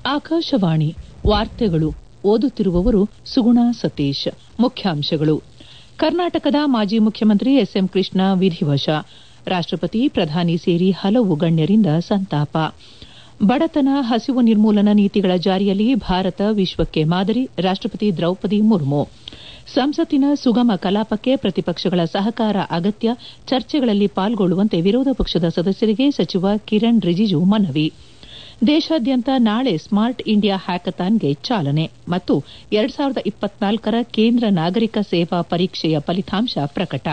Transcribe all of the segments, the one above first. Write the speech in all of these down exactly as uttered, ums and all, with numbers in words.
ಆಕಾಶವಾಣಿ ವಾರ್ತೆಗಳು ಓದುತ್ತಿರುವವರು ಸುಗುಣಾ ಸತೀಶ್. ಮುಖ್ಯಾಂಶಗಳು. ಕರ್ನಾಟಕದ ಮಾಜಿ ಮುಖ್ಯಮಂತ್ರಿ ಎಸ್ ಎಂ ಕೃಷ್ಣ ವಿಧಿವಶ. ರಾಷ್ಟಪತಿ ಪ್ರಧಾನಿ ಸೇರಿ ಹಲವು ಗಣ್ಯರಿಂದ ಸಂತಾಪ. ಬಡತನ ಹಸಿವು ನಿರ್ಮೂಲನಾ ನೀತಿಗಳ ಜಾರಿಯಲ್ಲಿ ಭಾರತ ವಿಶ್ವಕ್ಕೆ ಮಾದರಿ. ರಾಷ್ಟಪತಿ ದ್ರೌಪದಿ ಮುರ್ಮು. ಸಂಸತ್ತಿನ ಸುಗಮ ಕಲಾಪಕ್ಕೆ ಪ್ರತಿಪಕ್ಷಗಳ ಸಹಕಾರ ಅಗತ್ಯ. ಚರ್ಚೆಗಳಲ್ಲಿ ಪಾಲ್ಗೊಳ್ಳುವಂತೆ ವಿರೋಧ ಪಕ್ಷದ ಸದಸ್ಯರಿಗೆ ಸಚಿವ ಕಿರಣ್ ರಿಜಿಜು ಮನವಿ. ದೇಶಾದ್ಯಂತ ನಾಳೆ ಸ್ಮಾರ್ಟ್ ಇಂಡಿಯಾ ಹ್ಯಾಕಥಾನ್ಗೆ ಚಾಲನೆ ಮತ್ತು ಎರಡು ಸಾವಿರದ ಇಪ್ಪತ್ನಾಲ್ಕರ ಕೇಂದ್ರ ನಾಗರಿಕ ಸೇವಾ ಪರೀಕ್ಷೆಯ ಫಲಿತಾಂಶ ಪ್ರಕಟ.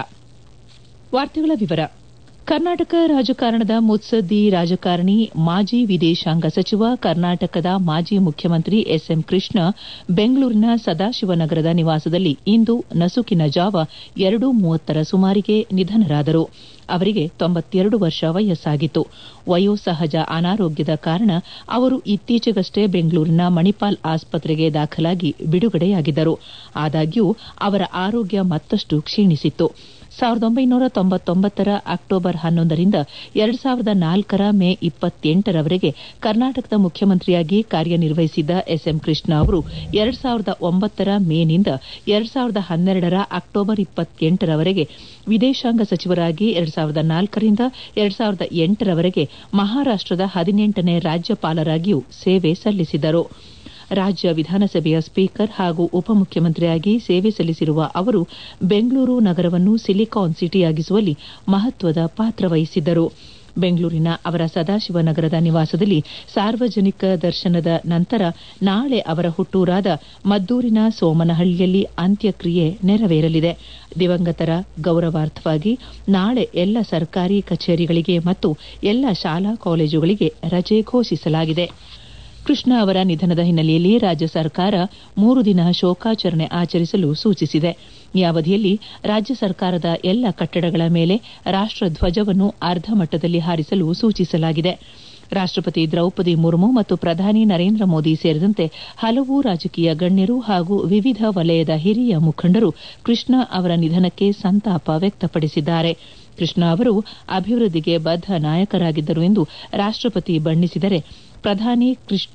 ಕರ್ನಾಟಕ ರಾಜಕಾರಣದ ಮುತ್ಸದ್ದಿ ರಾಜಕಾರಣಿ, ಮಾಜಿ ವಿದೇಶಾಂಗ ಸಚಿವ, ಕರ್ನಾಟಕದ ಮಾಜಿ ಮುಖ್ಯಮಂತ್ರಿ ಎಸ್ ಎಂ ಕೃಷ್ಣ ಬೆಂಗಳೂರಿನ ಸದಾಶಿವನಗರದ ನಿವಾಸದಲ್ಲಿ ಇಂದು ನಸುಕಿನ ಜಾವ ಎರಡು ಮೂವತ್ತರ ಸುಮಾರಿಗೆ ನಿಧನರಾದರು. ಅವರಿಗೆ ತೊಂಬತ್ತೆರಡು ವರ್ಷ ವಯಸ್ಸಾಗಿತ್ತು. ವಯೋಸಹಜ ಅನಾರೋಗ್ಯದ ಕಾರಣ ಅವರು ಇತ್ತೀಚೆಗಷ್ಟೇ ಬೆಂಗಳೂರಿನ ಮಣಿಪಾಲ್ ಆಸ್ಪತ್ರೆಗೆ ದಾಖಲಾಗಿ ಬಿಡುಗಡೆಯಾಗಿದ್ದರು. ಆದಾಗ್ಯೂ ಅವರ ಆರೋಗ್ಯ ಮತ್ತಷ್ಟು ಕ್ಷೀಣಿಸಿತ್ತು. ಸಾವಿರದ ಒಂಬೈನೂರ ತೊಂಬತ್ತೊಂಬತ್ತರ ಅಕ್ಟೋಬರ್ ಹನ್ನೊಂದರಿಂದ ಎರಡು ಸಾವಿರದ ನಾಲ್ಕರ ಮೇ ಇಪ್ಪತ್ತೆಂಟರವರೆಗೆ ಕರ್ನಾಟಕದ ಮುಖ್ಯಮಂತ್ರಿಯಾಗಿ ಕಾರ್ಯನಿರ್ವಹಿಸಿದ್ದ ಎಸ್ ಎಂ ಕೃಷ್ಣ ಅವರು ಎರಡು ಸಾವಿರದ ಒಂಬತ್ತರ ಮೇನಿಂದ ಎರಡು ಸಾವಿರದ ಹನ್ನೆರಡರ ಅಕ್ಟೋಬರ್ ಇಪ್ಪತ್ತೆಂಟರವರೆಗೆ ವಿದೇಶಾಂಗ ಸಚಿವರಾಗಿ, ಎರಡು ಸಾವಿರದ ನಾಲ್ಕರಿಂದ ಎರಡು ಸಾವಿರದ ಎಂಟರವರೆಗೆ ಮಹಾರಾಷ್ಟದ ಹದಿನೆಂಟನೇ ರಾಜ್ಯಪಾಲರಾಗಿಯೂ ಸೇವೆ ಸಲ್ಲಿಸಿದರು. ರಾಜ್ಯ ವಿಧಾನಸಭೆಯ ಸ್ಪೀಕರ್ ಹಾಗೂ ಉಪಮುಖ್ಯಮಂತ್ರಿಯಾಗಿ ಸೇವೆ ಸಲ್ಲಿಸಿರುವ ಅವರು ಬೆಂಗಳೂರು ನಗರವನ್ನು ಸಿಲಿಕಾನ್ ಸಿಟಿಯಾಗಿಸುವಲ್ಲಿ ಮಹತ್ವದ ಪಾತ್ರ ವಹಿಸಿದ್ದರು. ಬೆಂಗಳೂರಿನ ಅವರ ಸದಾಶಿವನಗರದ ನಿವಾಸದಲ್ಲಿ ಸಾರ್ವಜನಿಕ ದರ್ಶನದ ನಂತರ ನಾಳೆ ಅವರ ಹುಟ್ಟೂರಾದ ಮದ್ದೂರಿನ ಸೋಮನಹಳ್ಳಿಯಲ್ಲಿ ಅಂತ್ಯಕ್ರಿಯೆ ನೆರವೇರಲಿದೆ. ದಿವಂಗತರ ಗೌರವಾರ್ಥವಾಗಿ ನಾಳೆ ಎಲ್ಲ ಸರ್ಕಾರಿ ಕಚೇರಿಗಳಿಗೆ ಮತ್ತು ಎಲ್ಲ ಶಾಲಾ ಕಾಲೇಜುಗಳಿಗೆ ರಜೆ ಘೋಷಿಸಲಾಗಿದೆ. ಕೃಷ್ಣ ಅವರ ನಿಧನದ ಹಿನ್ನೆಲೆಯಲ್ಲಿ ರಾಜ್ಯ ಸರ್ಕಾರ ಮೂರು ದಿನ ಶೋಕಾಚರಣೆ ಆಚರಿಸಲು ಸೂಚಿಸಿದೆ. ಈ ಅವಧಿಯಲ್ಲಿ ರಾಜ್ಯ ಸರ್ಕಾರದ ಎಲ್ಲ ಕಟ್ಟಡಗಳ ಮೇಲೆ ರಾಷ್ಟಧ್ವಜವನ್ನು ಅರ್ಧ ಮಟ್ಟದಲ್ಲಿ ಹಾರಿಸಲು ಸೂಚಿಸಲಾಗಿದೆ. ರಾಷ್ಟಪತಿ ದ್ರೌಪದಿ ಮುರ್ಮು ಮತ್ತು ಪ್ರಧಾನಿ ನರೇಂದ್ರ ಮೋದಿ ಸೇರಿದಂತೆ ಹಲವು ರಾಜಕೀಯ ಗಣ್ಯರು ಹಾಗೂ ವಿವಿಧ ವಲಯದ ಹಿರಿಯ ಮುಖಂಡರು ಕೃಷ್ಣ ಅವರ ನಿಧನಕ್ಕೆ ಸಂತಾಪ ವ್ಯಕ್ತಪಡಿಸಿದ್ದಾರೆ. ಕೃಷ್ಣ ಅವರು ಅಭಿವೃದ್ಧಿಗೆ ಬದ್ಧ ನಾಯಕರಾಗಿದ್ದರು ಎಂದು ರಾಷ್ಟಪತಿ ಬಣ್ಣಿಸಿದರೆ, ಪ್ರಧಾನಿ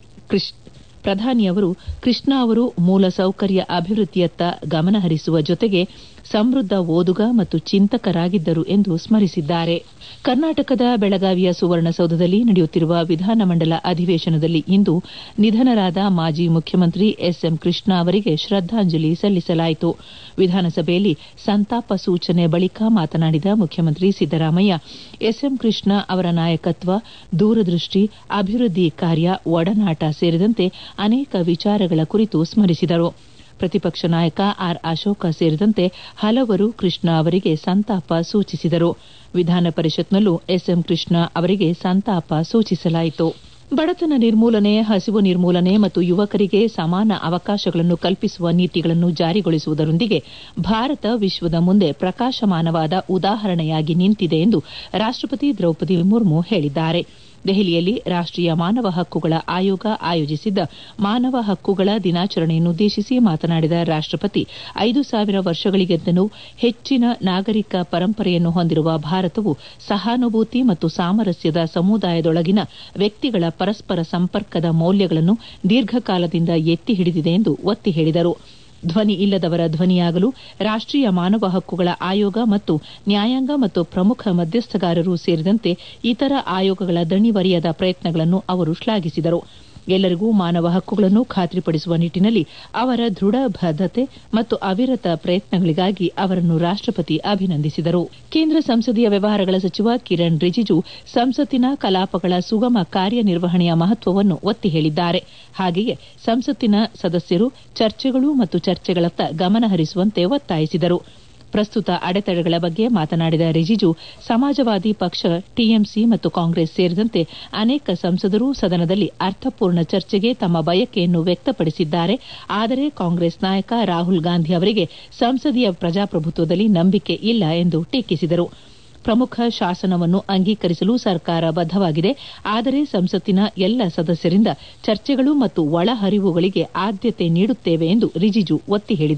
ಪ್ರಧಾನಿಯವರು ಕೃಷ್ಣ ಅವರು ಮೂಲಸೌಕರ್ಯ ಅಭಿವೃದ್ಧಿಯತ್ತ ಗಮನಹರಿಸುವ ಜೊತೆಗೆ ಸಮೃದ್ಧ ಓದುಗ ಮತ್ತು ಚಿಂತಕರಾಗಿದ್ದರು ಎಂದು ಸ್ಮರಿಸಿದ್ದಾರೆ. ಕರ್ನಾಟಕದ ಬೆಳಗಾವಿಯ ಸುವರ್ಣಸೌಧದಲ್ಲಿ ನಡೆಯುತ್ತಿರುವ ವಿಧಾನಮಂಡಲ ಅಧಿವೇಶನದಲ್ಲಿ ಇಂದು ನಿಧನರಾದ ಮಾಜಿ ಮುಖ್ಯಮಂತ್ರಿ ಎಸ್ ಎಂ ಕೃಷ್ಣ ಅವರಿಗೆ ಶ್ರದ್ದಾಂಜಲಿ ಸಲ್ಲಿಸಲಾಯಿತು. ವಿಧಾನಸಭೆಯಲ್ಲಿ ಸಂತಾಪ ಸೂಚನೆ ಬಳಿಕ ಮಾತನಾಡಿದ ಮುಖ್ಯಮಂತ್ರಿ ಸಿದ್ದರಾಮಯ್ಯ, ಎಸ್ ಎಂ ಕೃಷ್ಣ ಅವರ ನಾಯಕತ್ವ, ದೂರದೃಷ್ಟಿ, ಅಭಿವೃದ್ಧಿ ಕಾರ್ಯ, ಒಡನಾಟ ಸೇರಿದಂತೆ ಅನೇಕ ವಿಚಾರಗಳ ಕುರಿತು ಸ್ಮರಿಸಿದರು. ಪ್ರತಿಪಕ್ಷ ನಾಯಕ ಆರ್ ಅಶೋಕ ಸೇರಿದಂತೆ ಹಲವರು ಕೃಷ್ಣ ಅವರಿಗೆ ಸಂತಾಪ ಸೂಚಿಸಿದರು. ವಿಧಾನ ಪರಿಷತ್ನಲ್ಲೂ ಎಸ್ ಎಂ ಕೃಷ್ಣ ಅವರಿಗೆ ಸಂತಾಪ ಸೂಚಿಸಲಾಯಿತು. ಬಡತನ ನಿರ್ಮೂಲನೆ, ಹಸಿವು ನಿರ್ಮೂಲನೆ ಮತ್ತು ಯುವಕರಿಗೆ ಸಮಾನ ಅವಕಾಶಗಳನ್ನು ಕಲ್ಪಿಸುವ ನೀತಿಗಳನ್ನು ಜಾರಿಗೊಳಿಸುವುದರೊಂದಿಗೆ ಭಾರತ ವಿಶ್ವದ ಮುಂದೆ ಪ್ರಕಾಶಮಾನವಾದ ಉದಾಹರಣೆಯಾಗಿ ನಿಂತಿದೆ ಎಂದು ರಾಷ್ಟಪತಿ ದ್ರೌಪದಿ ಮುರ್ಮು ಹೇಳಿದ್ದಾರೆ. ದೆಹಲಿಯಲ್ಲಿ ರಾಷ್ಟೀಯ ಮಾನವ ಹಕ್ಕುಗಳ ಆಯೋಗ ಆಯೋಜಿಸಿದ್ದ ಮಾನವ ಹಕ್ಕುಗಳ ದಿನಾಚರಣೆಯನ್ನುದ್ದೇಶಿಸಿ ಮಾತನಾಡಿದ ರಾಷ್ಟಪತಿ, ಐದು ಸಾವಿರ ವರ್ಷಗಳಿಗಿಂತಲೂ ಹೆಚ್ಚಿನ ನಾಗರಿಕ ಪರಂಪರೆಯನ್ನು ಹೊಂದಿರುವ ಭಾರತವು ಸಹಾನುಭೂತಿ ಮತ್ತು ಸಾಮರಸ್ಯದ ಸಮುದಾಯದೊಳಗಿನ ವ್ಯಕ್ತಿಗಳ ಪರಸ್ಪರ ಸಂಪರ್ಕದ ಮೌಲ್ಯಗಳನ್ನು ದೀರ್ಘಕಾಲದಿಂದ ಎತ್ತಿ ಹಿಡಿದಿದೆ ಎಂದು ಒತ್ತಿ ಹೇಳಿದರು. ಧ್ವನಿ ಇಲ್ಲದವರ ಧ್ವನಿಯಾಗಲು ರಾಷ್ಟೀಯ ಮಾನವ ಹಕ್ಕುಗಳ ಆಯೋಗ ಮತ್ತು ನ್ಯಾಯಾಂಗ ಮತ್ತು ಪ್ರಮುಖ ಮಧ್ಯಸ್ಥಗಾರರು ಸೇರಿದಂತೆ ಇತರ ಆಯೋಗಗಳ ದಣಿವರಿಯದ ಪ್ರಯತ್ನಗಳನ್ನು ಅವರು ಶ್ಲಾಘಿಸಿದರು. ಎಲ್ಲರಿಗೂ ಮಾನವ ಹಕ್ಕುಗಳನ್ನು ಖಾತ್ರಿಪಡಿಸುವ ನಿಟ್ಟಿನಲ್ಲಿ ಅವರ ದೃಢ ಬದ್ಧತೆ ಮತ್ತು ಅವಿರತ ಪ್ರಯತ್ನಗಳಿಗಾಗಿ ಅವರನ್ನು ರಾಷ್ಟಪತಿ ಅಭಿನಂದಿಸಿದರು. ಕೇಂದ್ರ ಸಂಸದೀಯ ವ್ಯವಹಾರಗಳ ಸಚಿವ ಕಿರಣ್ ರಿಜಿಜು ಸಂಸತ್ತಿನ ಕಲಾಪಗಳ ಸುಗಮ ಕಾರ್ಯನಿರ್ವಹಣೆಯ ಮಹತ್ವವನ್ನು ಒತ್ತಿ ಹೇಳಿದ್ದಾರೆ. ಹಾಗೆಯೇ ಸಂಸತ್ತಿನ ಸದಸ್ಯರು ಚರ್ಚೆಗಳು ಮತ್ತು ಚರ್ಚೆಗಳತ್ತ ಗಮನ ಹರಿಸುವಂತೆ ಒತ್ತಾಯಿಸಿದರು. ಪ್ರಸ್ತುತ ಅಡೆತಡೆಗಳ ಬಗ್ಗೆ ಮಾತನಾಡಿದ ರಿಜಿಜು, ಸಮಾಜವಾದಿ ಪಕ್ಷ, ಟಿಎಂಸಿ ಮತ್ತು ಕಾಂಗ್ರೆಸ್ ಸೇರಿದಂತೆ ಅನೇಕ ಸಂಸದರು ಸದನದಲ್ಲಿ ಅರ್ಥಪೂರ್ಣ ಚರ್ಚೆಗೆ ತಮ್ಮ ಬಯಕೆಯನ್ನು ವ್ಯಕ್ತಪಡಿಸಿದ್ದಾರೆ. ಆದರೆ ಕಾಂಗ್ರೆಸ್ ನಾಯಕ ರಾಹುಲ್ ಗಾಂಧಿ ಅವರಿಗೆ ಸಂಸದೀಯ ಪ್ರಜಾಪ್ರಭುತ್ವದಲ್ಲಿ ನಂಬಿಕೆ ಇಲ್ಲ ಎಂದು ಟೀಕಿಸಿದರು. ಪ್ರಮುಖ ಶಾಸನವನ್ನು ಅಂಗೀಕರಿಸಲು ಸರ್ಕಾರ ಬದ್ದವಾಗಿದೆ. ಆದರೆ ಸಂಸತ್ತಿನ ಎಲ್ಲ ಸದಸ್ಯರಿಂದ ಚರ್ಚೆಗಳು ಮತ್ತು ಒಳಹರಿವುಗಳಿಗೆ ಆದ್ಯತೆ ನೀಡುತ್ತೇವೆ ಎಂದು ರಿಜಿಜು ಒತ್ತಿ ಹೇಳಿದರು.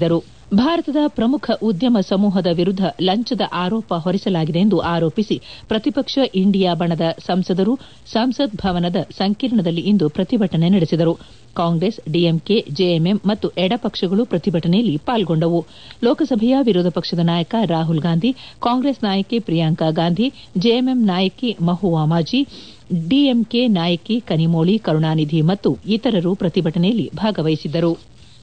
ಭಾರತದ ಪ್ರಮುಖ ಉದ್ಯಮ ಸಮೂಹದ ವಿರುದ್ಧ ಲಂಚದ ಆರೋಪ ಹೊರಿಸಲಾಗಿದೆ ಎಂದು ಆರೋಪಿಸಿ ಪ್ರತಿಪಕ್ಷ ಇಂಡಿಯಾ ಬಣದ ಸಂಸದರು ಸಂಸತ್ ಭವನದ ಸಂಕೀರ್ಣದಲ್ಲಿ ಇಂದು ಪ್ರತಿಭಟನೆ ನಡೆಸಿದರು. ಕಾಂಗ್ರೆಸ್, ಡಿಎಂಕೆ, ಜೆಎಂಎಂ ಮತ್ತು ಎಡಪಕ್ಷಗಳು ಪ್ರತಿಭಟನೆಯಲ್ಲಿ ಪಾಲ್ಗೊಂಡವು. ಲೋಕಸಭೆಯ ವಿರೋಧ ಪಕ್ಷದ ನಾಯಕ ರಾಹುಲ್ ಗಾಂಧಿ, ಕಾಂಗ್ರೆಸ್ ನಾಯಕಿ ಪ್ರಿಯಾಂಕಾ ಗಾಂಧಿ, ಜೆಎಂಎಂ ನಾಯಕಿ ಮಹುವಾ ಮಾಜಿ, ಡಿಎಂಕೆ ನಾಯಕಿ ಕನಿಮೋಳಿ ಕರುಣಾನಿಧಿ ಮತ್ತು ಇತರರು ಪ್ರತಿಭಟನೆಯಲ್ಲಿ ಭಾಗವಹಿಸಿದ್ದರು.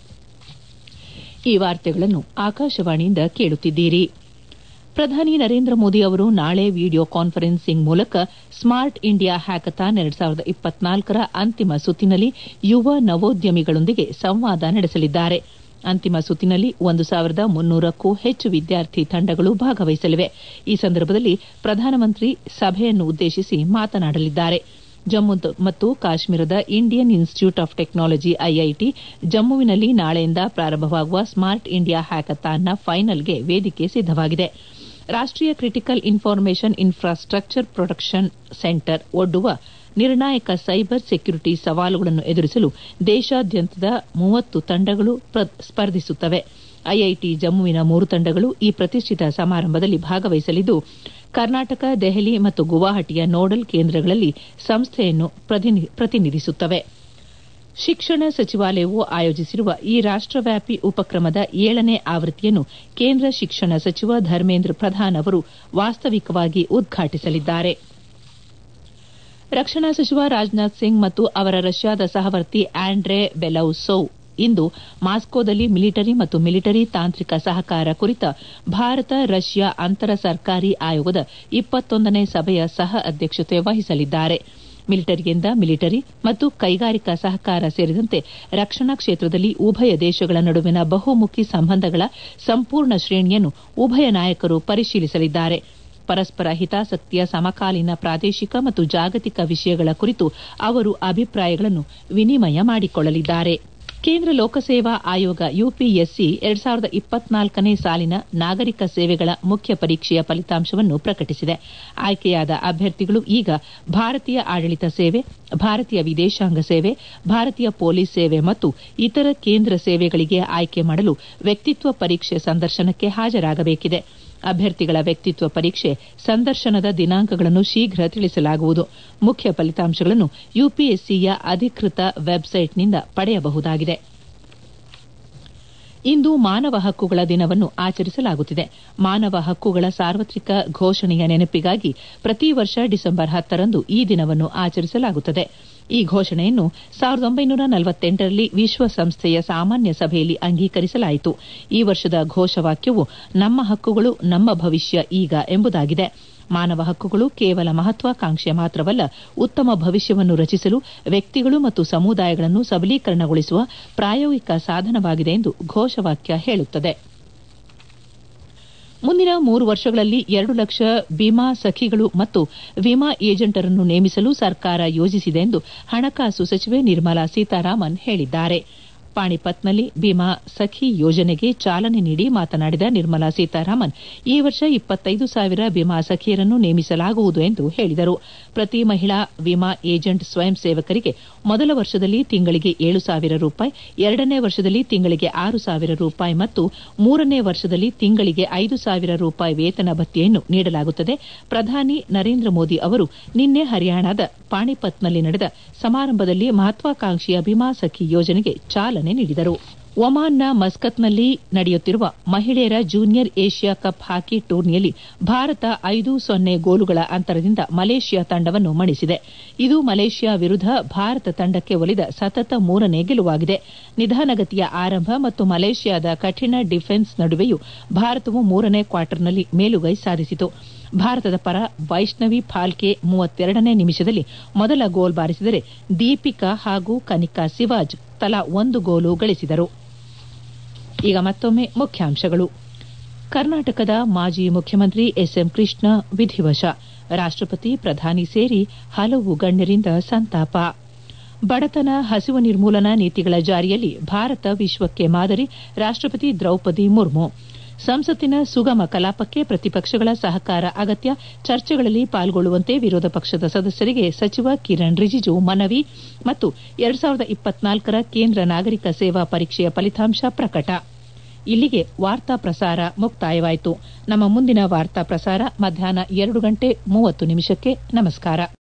ಈ ವಾರ್ತೆಗಳನ್ನು ಆಕಾಶವಾಣಿಯಿಂದ ಕೇಳುತ್ತಿದ್ದೀರಿ. ಪ್ರಧಾನಿ ನರೇಂದ್ರ ಮೋದಿ ಅವರು ನಾಳೆ ವಿಡಿಯೋ ಕಾನ್ಫರೆನ್ಸಿಂಗ್ ಮೂಲಕ ಸ್ಮಾರ್ಟ್ ಇಂಡಿಯಾ ಹ್ಯಾಕಥಾನ್ ಎರಡು ಸಾವಿರದ ಇಪ್ಪತ್ನಾಲ್ಕರ ಅಂತಿಮ ಸುತ್ತಿನಲ್ಲಿ ಯುವ ನವೋದ್ಯಮಿಗಳೊಂದಿಗೆ ಸಂವಾದ ನಡೆಸಲಿದ್ದಾರೆ. ಅಂತಿಮ ಸುತ್ತಿನಲ್ಲಿ ಒಂದು ಸಾವಿರದ ಮುನ್ನೂರಕ್ಕೂ ಹೆಚ್ಚು ವಿದ್ಯಾರ್ಥಿ ತಂಡಗಳು ಭಾಗವಹಿಸಲಿವೆ. ಈ ಸಂದರ್ಭದಲ್ಲಿ ಪ್ರಧಾನಮಂತ್ರಿ ಸಭೆಯನ್ನು ಉದ್ದೇಶಿಸಿ ಮಾತನಾಡಲಿದ್ದಾರೆ. ಜಮ್ಮು ಮತ್ತು ಕಾಶ್ಮೀರದ Indian institute of technology IIT ಜಮ್ಮುವಿನಲ್ಲಿ ನಾಳೆಯಿಂದ ಪ್ರಾರಂಭವಾಗುವ ಸ್ಮಾರ್ಟ್ ಇಂಡಿಯಾ ಹ್ಯಾಕಥಾನ್ನ ಫೈನಲ್ಗೆ ವೇದಿಕೆ ಸಿದ್ದವಾಗಿದೆ. ರಾಷ್ಟೀಯ critical information infrastructure protection centre ಒಡ್ಡುವ ನಿರ್ಣಾಯಕ ಸೈಬರ್ ಸೆಕ್ಯುರಿಟಿ ಸವಾಲುಗಳನ್ನು ಎದುರಿಸಲು ದೇಶಾದ್ಯಂತದ ಮೂವತ್ತು ತಂಡಗಳು ಸ್ಪರ್ಧಿಸುತ್ತವೆ. ಐಐಟಿ ಜಮ್ಮುವಿನ ಮೂರು ತಂಡಗಳು ಈ ಪ್ರತಿಷ್ಠಿತ ಸಮಾರಂಭದಲ್ಲಿ ಭಾಗವಹಿಸಲಿದ್ದು, ಕರ್ನಾಟಕ, ದೆಹಲಿ ಮತ್ತು ಗುವಾಹಟಿಯ ನೋಡಲ್ ಕೇಂದ್ರಗಳಲ್ಲಿ ಸಂಸ್ಥೆಯನ್ನು ಪ್ರತಿನಿಧಿಸುತ್ತವೆ. ಶಿಕ್ಷಣ ಸಚಿವಾಲಯವು ಆಯೋಜಿಸಿರುವ ಈ ರಾಷ್ಟವ್ಯಾಪಿ ಉಪಕ್ರಮದ ಏಳನೇ ಆವೃತ್ತಿಯನ್ನು ಕೇಂದ್ರ ಶಿಕ್ಷಣ ಸಚಿವ ಧರ್ಮೇಂದ್ರ ಪ್ರಧಾನ್ ಅವರು ವಾಸ್ತವಿಕವಾಗಿ ಉದ್ಘಾಟಿಸಲಿದ್ದಾರೆ. ರಕ್ಷಣಾ ಸಚಿವ ರಾಜನಾಥ್ ಸಿಂಗ್ ಮತ್ತು ಅವರ ರಷ್ಯಾದ ಸಹವರ್ತಿ ಆಂಡ್ರೆ ಬೆಲೌಸೋವ್ ಇಂದು ಮಾಸ್ಕೋದಲ್ಲಿ ಮಿಲಿಟರಿ ಮತ್ತು ಮಿಲಿಟರಿ ತಾಂತ್ರಿಕ ಸಹಕಾರ ಕುರಿತ ಭಾರತ ರಷ್ಯಾ ಅಂತರ ಸರ್ಕಾರಿ ಆಯೋಗದ ಇಪ್ಪತ್ತೊಂದನೇ ಸಭೆಯ ಸಹ ಅಧ್ಯಕ್ಷತೆ ವಹಿಸಲಿದ್ದಾರೆ. ಮಿಲಿಟರಿಯಿಂದ ಮಿಲಿಟರಿ ಮತ್ತು ಕೈಗಾರಿಕಾ ಸಹಕಾರ ಸೇರಿದಂತೆ ರಕ್ಷಣಾ ಕ್ಷೇತ್ರದಲ್ಲಿ ಉಭಯ ದೇಶಗಳ ನಡುವಿನ ಬಹುಮುಖಿ ಸಂಬಂಧಗಳ ಸಂಪೂರ್ಣ ಶ್ರೇಣಿಯನ್ನು ಉಭಯ ನಾಯಕರು ಪರಿಶೀಲಿಸಲಿದ್ದಾರೆ. ಪರಸ್ಪರ ಹಿತಾಸಕ್ತಿಯ ಸಮಕಾಲೀನ ಪ್ರಾದೇಶಿಕ ಮತ್ತು ಜಾಗತಿಕ ವಿಷಯಗಳ ಕುರಿತು ಅವರು ಅಭಿಪ್ರಾಯಗಳನ್ನು ವಿನಿಮಯ ಮಾಡಿಕೊಳ್ಳಲಿದ್ದಾರೆ. ಕೇಂದ್ರ ಲೋಕಸೇವಾ ಆಯೋಗ ಯುಪಿಎಸ್ಸಿ ಎರಡು ಸಾವಿರದ ಇಪ್ಪತ್ನಾಲ್ಕನೇ ಸಾಲಿನ ನಾಗರಿಕ ಸೇವೆಗಳ ಮುಖ್ಯ ಪರೀಕ್ಷೆಯ ಫಲಿತಾಂಶವನ್ನು ಪ್ರಕಟಿಸಿದೆ. ಆಯ್ಕೆಯಾದ ಅಭ್ಯರ್ಥಿಗಳು ಈಗ ಭಾರತೀಯ ಆಡಳಿತ ಸೇವೆ, ಭಾರತೀಯ ವಿದೇಶಾಂಗ ಸೇವೆ, ಭಾರತೀಯ ಪೊಲೀಸ್ ಸೇವೆ ಮತ್ತು ಇತರ ಕೇಂದ್ರ ಸೇವೆಗಳಿಗೆ ಆಯ್ಕೆ ಮಾಡಲು ವ್ಯಕ್ತಿತ್ವ ಪರೀಕ್ಷೆ ಸಂದರ್ಶನಕ್ಕೆ ಹಾಜರಾಗಬೇಕಿದೆ. ಅಭ್ಯರ್ಥಿಗಳ ವ್ಯಕ್ತಿತ್ವ ಪರೀಕ್ಷೆ ಸಂದರ್ಶನದ ದಿನಾಂಕಗಳನ್ನು ಶೀಘ್ರ ತಿಳಿಸಲಾಗುವುದು. ಮುಖ್ಯ ಫಲಿತಾಂಶಗಳನ್ನು ಯುಪಿಎಸ್ಸಿಯ ಅಧಿಕೃತ ವೆಬ್ಸೈಟ್ನಿಂದ ಪಡೆಯಬಹುದಾಗಿದೆ. ಇಂದು ಮಾನವ ಹಕ್ಕುಗಳ ದಿನವನ್ನು ಆಚರಿಸಲಾಗುತ್ತಿದೆ. ಮಾನವ ಹಕ್ಕುಗಳ ಸಾರ್ವತ್ರಿಕ ಘೋಷಣೆಯ ನೆನಪಿಗಾಗಿ ಪ್ರತಿ ವರ್ಷ ಡಿಸೆಂಬರ್ ಹತ್ತರಂದು ಈ ದಿನವನ್ನು ಆಚರಿಸಲಾಗುತ್ತದೆ. ಈ ಘೋಷಣೆಯನ್ನು ಸಾವಿರದ ಒಂಬೈನೂರ ನಲವತ್ತೆಂಟರಲ್ಲಿ ವಿಶ್ವಸಂಸ್ಥೆಯ ಸಾಮಾನ್ಯ ಸಭೆಯಲ್ಲಿ ಅಂಗೀಕರಿಸಲಾಯಿತು. ಈ ವರ್ಷದ ಘೋಷವಾಕ್ಯವು ನಮ್ಮ ಹಕ್ಕುಗಳು ನಮ್ಮ ಭವಿಷ್ಯ ಈಗ ಎಂಬುದಾಗಿದೆ. ಮಾನವ ಹಕ್ಕುಗಳು ಕೇವಲ ಮಹತ್ವಾಕಾಂಕ್ಷೆ ಮಾತ್ರವಲ್ಲ, ಉತ್ತಮ ಭವಿಷ್ಯವನ್ನು ರಚಿಸಲು ವ್ಯಕ್ತಿಗಳು ಮತ್ತು ಸಮುದಾಯಗಳನ್ನು ಸಬಲೀಕರಣಗೊಳಿಸುವ ಪ್ರಾಯೋಗಿಕ ಸಾಧನವಾಗಿದೆ ಎಂದು ಘೋಷವಾಕ್ಯ ಹೇಳುತ್ತದೆ. ಮುಂದಿನ ಮೂರು ವರ್ಷಗಳಲ್ಲಿ ಎರಡು ಲಕ್ಷ ವಿಮಾ ಸಖಿಗಳು ಮತ್ತು ವಿಮಾ ಏಜೆಂಟರನ್ನು ನೇಮಿಸಲು ಸರ್ಕಾರ ಯೋಜಿಸಿದೆ ಎಂದು ಹಣಕಾಸು ಸಚಿವೆ ನಿರ್ಮಲಾ ಸೀತಾರಾಮನ್ ಹೇಳಿದ್ದಾರೆ. ಪಾಣಿಪತ್ನಲ್ಲಿ ವಿಮಾ ಸಖಿ ಯೋಜನೆಗೆ ಚಾಲನೆ ನೀಡಿ ಮಾತನಾಡಿದ ನಿರ್ಮಲಾ ಸೀತಾರಾಮನ್, ಈ ವರ್ಷ ಇಪ್ಪತ್ತೈದು ಸಾವಿರ ವಿಮಾ ಸಖಿಯರನ್ನು ನೇಮಿಸಲಾಗುವುದು ಎಂದು ಹೇಳಿದರು. ಪ್ರತಿ ಮಹಿಳಾ ವಿಮಾ ಏಜೆಂಟ್ ಸ್ವಯಂ ಸೇವಕರಿಗೆ ಮೊದಲ ವರ್ಷದಲ್ಲಿ ತಿಂಗಳಿಗೆ ಏಳು ಸಾವಿರ ರೂಪಾಯಿ, ಎರಡನೇ ವರ್ಷದಲ್ಲಿ ತಿಂಗಳಿಗೆ ಆರು ಸಾವಿರ ರೂಪಾಯಿ ಮತ್ತು ಮೂರನೇ ವರ್ಷದಲ್ಲಿ ತಿಂಗಳಿಗೆ ಐದು ಸಾವಿರ ರೂಪಾಯಿ ವೇತನ ಭತ್ಯೆಯನ್ನು ನೀಡಲಾಗುತ್ತದೆ. ಪ್ರಧಾನಿ ನರೇಂದ್ರ ಮೋದಿ ಅವರು ನಿನ್ನೆ ಹರಿಯಾಣದ ಪಾಣಿಪತ್ನಲ್ಲಿ ನಡೆದ ಸಮಾರಂಭದಲ್ಲಿ ಮಹತ್ವಾಕಾಂಕ್ಷೆಯ ವಿಮಾ ಸಖಿ ಯೋಜನೆಗೆ ಚಾಲನೆ ನೀಡಿದರು. ಒಮಾನ್ನ ಮಸ್ಕತ್ನಲ್ಲಿ ನಡೆಯುತ್ತಿರುವ ಮಹಿಳೆಯರ ಜೂನಿಯರ್ ಏಷ್ಯಾ ಕಪ್ ಹಾಕಿ ಟೂರ್ನಿಯಲ್ಲಿ ಭಾರತ ಐದು ಸೊನ್ನೆ ಗೋಲುಗಳ ಅಂತರದಿಂದ ಮಲೇಷ್ಯಾ ತಂಡವನ್ನು ಮಣಿಸಿದೆ. ಇದು ಮಲೇಷ್ಯಾ ವಿರುದ್ಧ ಭಾರತ ತಂಡಕ್ಕೆ ಒಲಿದ ಸತತ ಮೂರನೇ ಗೆಲುವಾಗಿದೆ. ನಿಧಾನಗತಿಯ ಆರಂಭ ಮತ್ತು ಮಲೇಷ್ಯಾದ ಕಠಿಣ ಡಿಫೆನ್ಸ್ ನಡುವೆಯೂ ಭಾರತವು ಮೂರನೇ ಕ್ವಾರ್ಟರ್ನಲ್ಲಿ ಮೇಲುಗೈ ಸಾಧಿಸಿತು. ಭಾರತದ ಪರ ವೈಷ್ಣವಿ ಫಾಲ್ಕೆ ಮೂವತ್ತೆರಡನೇ ನಿಮಿಷದಲ್ಲಿ ಮೊದಲ ಗೋಲ್ ಬಾರಿಸಿದರೆ ದೀಪಿಕಾ ಹಾಗೂ ಕನಿಕಾ ಸಿವಾಜ್ ತಲಾ ಒಂದು ಗೋಲು ಗಳಿಸಿದರು. ಈಗ ಮತ್ತೊಮ್ಮೆ ಮುಖ್ಯಾಂಶಗಳು. ಕರ್ನಾಟಕದ ಮಾಜಿ ಮುಖ್ಯಮಂತ್ರಿ ಎಸ್ಎಂ ಕೃಷ್ಣ ವಿಧಿವಶ, ರಾಷ್ಟಪತಿ ಪ್ರಧಾನಿ ಸೇರಿ ಹಲವು ಗಣ್ಯರಿಂದ ಸಂತಾಪ. ಬಡತನ, ಹಸಿವು ನಿರ್ಮೂಲನಾ ನೀತಿಗಳ ಜಾರಿಯಲ್ಲಿ ಭಾರತ ವಿಶ್ವಕ್ಕೆ ಮಾದರಿ, ರಾಷ್ಟಪತಿ ದ್ರೌಪದಿ ಮುರ್ಮು. ಸಂಸತ್ತಿನ ಸುಗಮ ಕಲಾಪಕ್ಕೆ ಪ್ರತಿಪಕ್ಷಗಳ ಸಹಕಾರ ಅಗತ್ಯ, ಚರ್ಚೆಗಳಲ್ಲಿ ಪಾಲ್ಗೊಳ್ಳುವಂತೆ ವಿರೋಧ ಪಕ್ಷದ ಸದಸ್ಯರಿಗೆ ಸಚಿವ ಕಿರಣ್ ರಿಜಿಜು ಮನವಿ. ಮತ್ತು ಎರಡು ಸಾವಿರದ ಇಪ್ಪತ್ನಾಲ್ಕರ ಕೇಂದ್ರ ನಾಗರಿಕ ಸೇವಾ ಪರೀಕ್ಷೆಯ ಫಲಿತಾಂಶ ಪ್ರಕಟ. ಇಲ್ಲಿಗೆ ವಾರ್ತಾ ಪ್ರಸಾರ ಮುಕ್ತಾಯವಾಯಿತು. ನಮ್ಮ ಮುಂದಿನ ವಾರ್ತಾ ಪ್ರಸಾರ ಮಧ್ಯಾಹ್ನ ಎರಡು ಗಂಟೆ ಮೂವತ್ತು ನಿಮಿಷಕ್ಕೆ. ನಮಸ್ಕಾರ.